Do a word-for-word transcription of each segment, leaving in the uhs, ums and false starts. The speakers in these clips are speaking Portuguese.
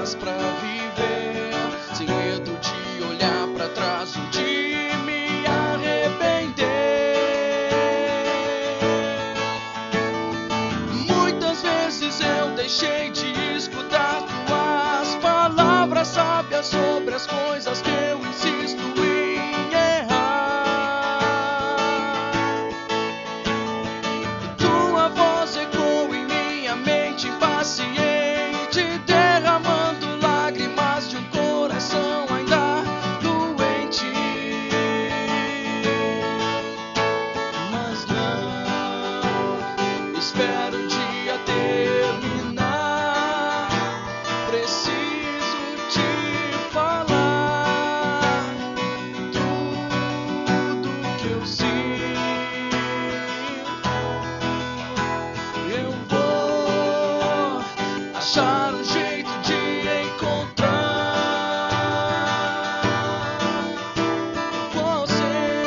paz pra viver, sem medo de olhar pra trás ou de me arrepender. Muitas vezes eu deixei de escutar tuas palavras sábias sobre as coisas que eu insisto em errar. Tua voz ecoa em minha mente impaciente, derramando lágrimas de um coração ainda doente. Mas não espero um dia terminar. Preciso te falar tudo que eu sinto. Eu vou achar um jeito de encontrar você.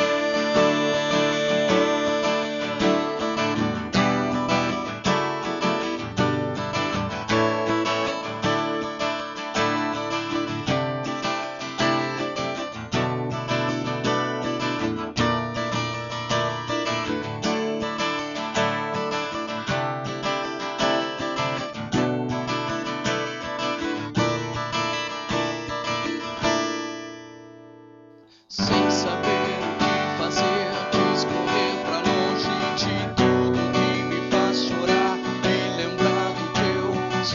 Sem saber o que fazer, quis correr pra longe de tudo que me faz chorar e lembrar do teu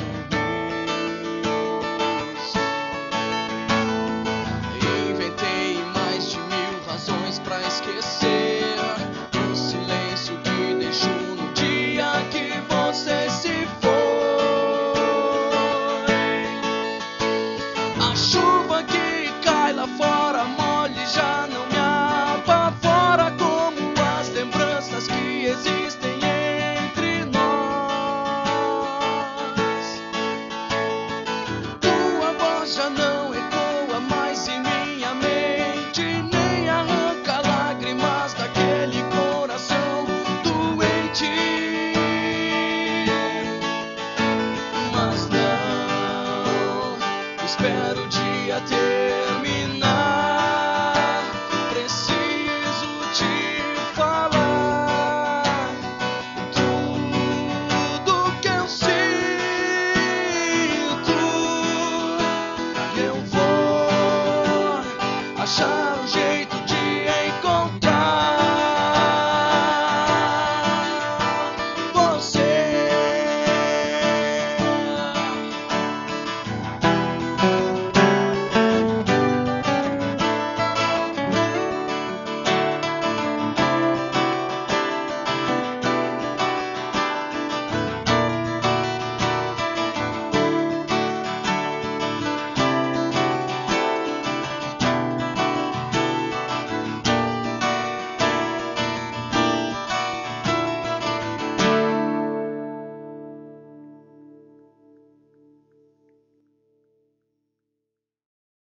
sorriso. Inventei mais de mil razões pra esquecer o silêncio que deixou no dia que você se foi. A chuva que cai lá fora mole já não me apavora como as lembranças que existem entre nós. Tua voz já não ecoa mais em minha mente, nem arranca lágrimas daquele coração doente. Mas não espero o dia ter